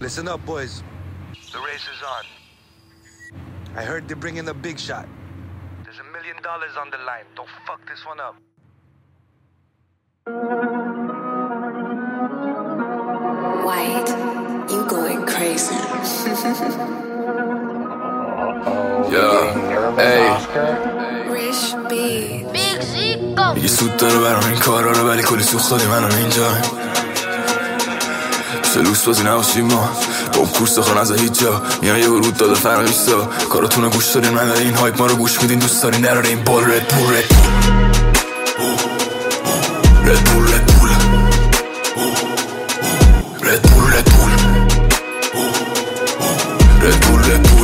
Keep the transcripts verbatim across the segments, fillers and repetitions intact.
Listen up, boys. The race is on. I heard they're bringing the big shot. There's a million dollars on the line. Don't fuck this one up. White, you going crazy. Yeah, hey. Rich beat. Big Zico. میگه سود داره برام این کارا رو ولی کلی سوخت دادی منم اینجا سلوس بازی نباشیم ما با اون کورس خان از هیچ جا میان یه ورود داده فرقیستا کاراتون رو گوش دارین من داره این هایپ ما رو گوش میدین دوست دارین دراره این بال رد پول رد پول رد پول رد پول رد پول رد پول رد پول رد پول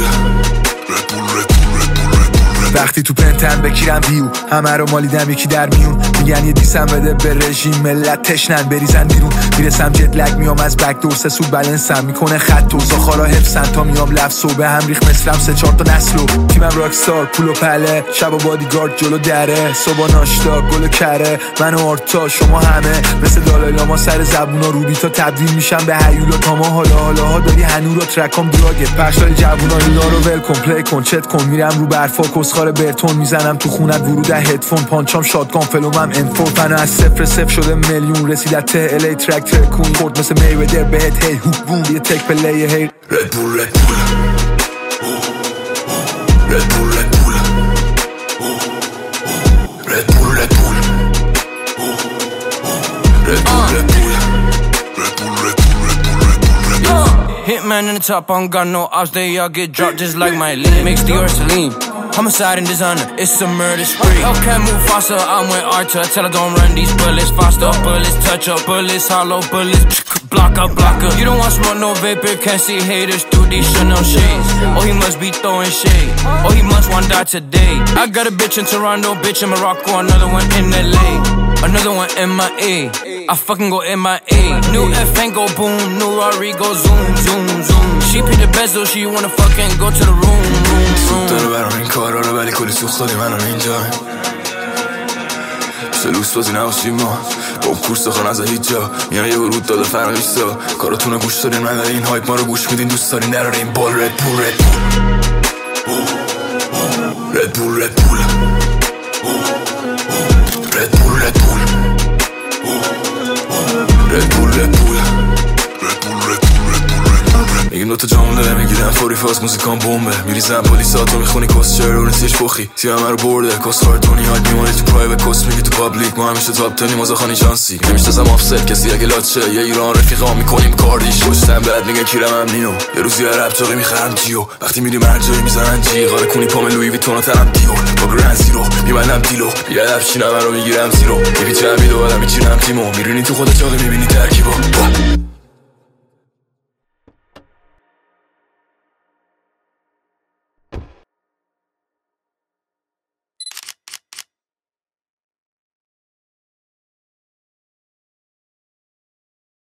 وقتی تو پنتن بکیرم بیو همه رو مالیدم یکی در میون میگن یه دیسم بده به رژیم ملت تشنن بریزن بیرون میرسم جت لگ میام از بک دور سه سود بلنسم میکنه خط و زاخارا حفظن تا میام لفظ و به هم ریخ مثلم سه چار تا نسلو تیمم راکستار پول و پله شب و بادیگارد جلو دره صبح ناشتا گل و کره من و آرتا شما همه مثل دالای لاما سر زبونا روبی تا تبدیل میشم به هیولا تا ما حالا حالا ها داری هنو رو ترکام دراگت پخشای جوونا اینا رو ول کن پلی کن چت کن میرم رو برفا کسخار برتون میزنم تو خونت ورود هدفون پانچام شاتگان فلومم انفو فنا از صفر صفر شده میلیون رسید از ته الی ترک ترکون خورد مثل میودر بهت هی هوک بوم یه تک پلی هی رد بول رد بول رد بول رد بول رد بول رد بول رد بول رد بول Hitman in the top, I don't got no ops, they all get dropped just like my lean. Mix the Ursuline, homicide and designer, it's a murder spree. Hellcat move faster, I'm with Archer, tell her don't run these bullets faster. Bullets touch up, bullets hollow, bullets block up, block up. You don't want smoke, no vapor, can't see haters through these Chanel shades. Oh, he must be throwing shade, oh, he must want die today. I got a bitch in Toronto, bitch in Morocco, another one in L A. Another one M I A, I fucking go M I A. New F ain't go boom, new Rari go zoom, zoom, zoom. She pick the bezel, she wanna fucking go to the room, room, room. داره برام این کارا رو ولی کلی سوخت دادی منم اینجا سلوس بازی نباشیم ما با اون کورس خان از هیچ جا میان یه ورود داده فرقیستا کاراتون رو گوش دارین من داره این هایپ ما رو گوش میدین دوست دارین دراره این بال رد پول رد پول رد پول رد پول رد پول رد پول رد پول رد پول میگیم دوتا جمله میگیرم فوری فاز موزیکان بومبه میریزم پلیساتو میخونی کس چرا رو نسیش بخی تیم همه رو برده کس خارتونی هاید میمونه تو پرایوت کس میگی تو پابلیک ما همیشه تاپ تنی مازاخانی شانسی نمیشتازم آفست کسی اگه لاچه یه ایران رفیقا میکنیم کاردیش پشتم بعد میگن کیرم هم نینو یه روزی هر رب چاقی میخرم جیو وقتی میریم هر جایی میزنن جی غاره کنی پام لوی ویتون و تنم دیور با گرن زیرو میبندم دیلو یه دفشینم من رو میگیرم زیرو میپیچم ویدو آدم میچینم تیمو میرینی تو خودت چاقی میبینی ترکیبو